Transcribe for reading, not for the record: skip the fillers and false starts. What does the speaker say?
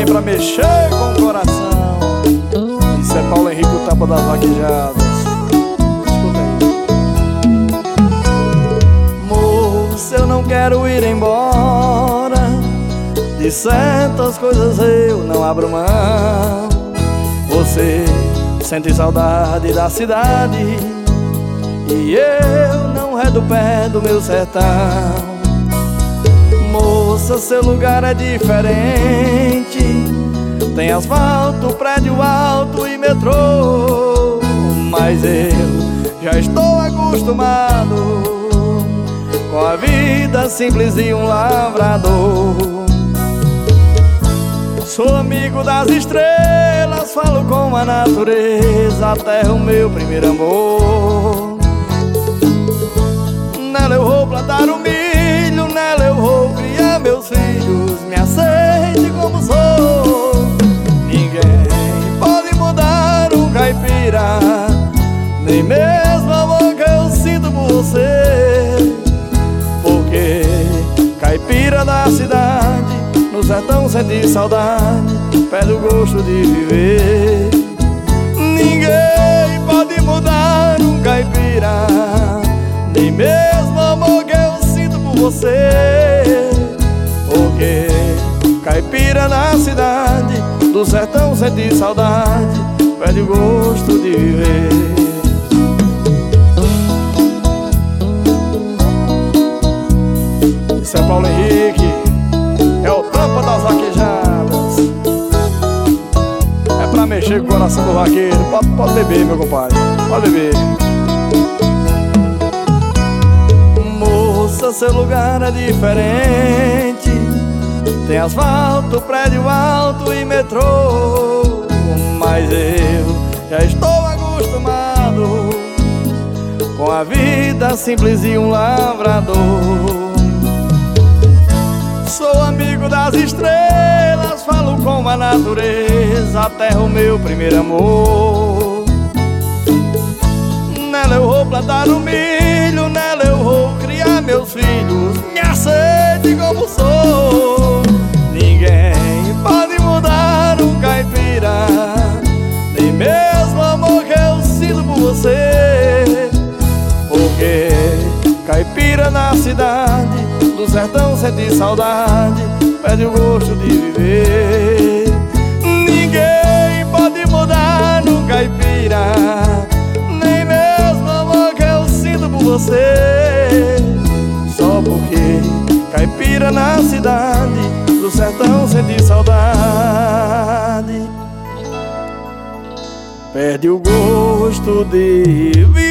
pra mexer com o coração. Isso é Paulo Henrique, o tapa das vaquejadas. Escuta aí. Moça, eu não quero ir embora, de certas coisas eu não abro mão. Você sente saudade da cidade e eu não redo pé do meu sertão. Moça, seu lugar é diferente, tem asfalto, prédio alto e metrô. Mas eu já estou acostumado com a vida simples de um lavrador. Sou amigo das estrelas, falo com a natureza, a terra é o meu primeiro amor. Nela eu vou plantar o milho, nela eu vou criar meus filhos. Me aceite como sou, ninguém pode mudar um caipira, nem mesmo o amor que eu sinto por você. Porque caipira da cidade, no sertão senti saudade, perde o gosto de viver. Ninguém pode mudar um caipira, nem mesmo o amor que eu sinto por você. Porque caipira na cidade, do sertão senti saudade, perde o gosto de viver. Isso é Paulo Henrique, é o tampa das vaquejadas. É pra mexer com o coração do vaqueiro. Pode beber, meu compadre, pode beber. Moça, seu lugar é diferente, tem asfalto, prédio alto e metrô. Mas eu já estou acostumado com a vida simples de um lavrador. Sou amigo das estrelas, falo com a natureza, a terra é o meu primeiro amor. Nela eu vou plantar o milho, nela eu vou criar meus filhos. Me aceite como sou, ninguém pode mudar um caipira, nem mesmo o amor que eu sinto por você. Porque caipira na cidade, do sertão sente saudade, perde o gosto de viver. Ninguém pode mudar um caipira, nem mesmo o amor que eu sinto por você. Só porque caipira na cidade, do sertão sente saudade, perde o gosto de viver.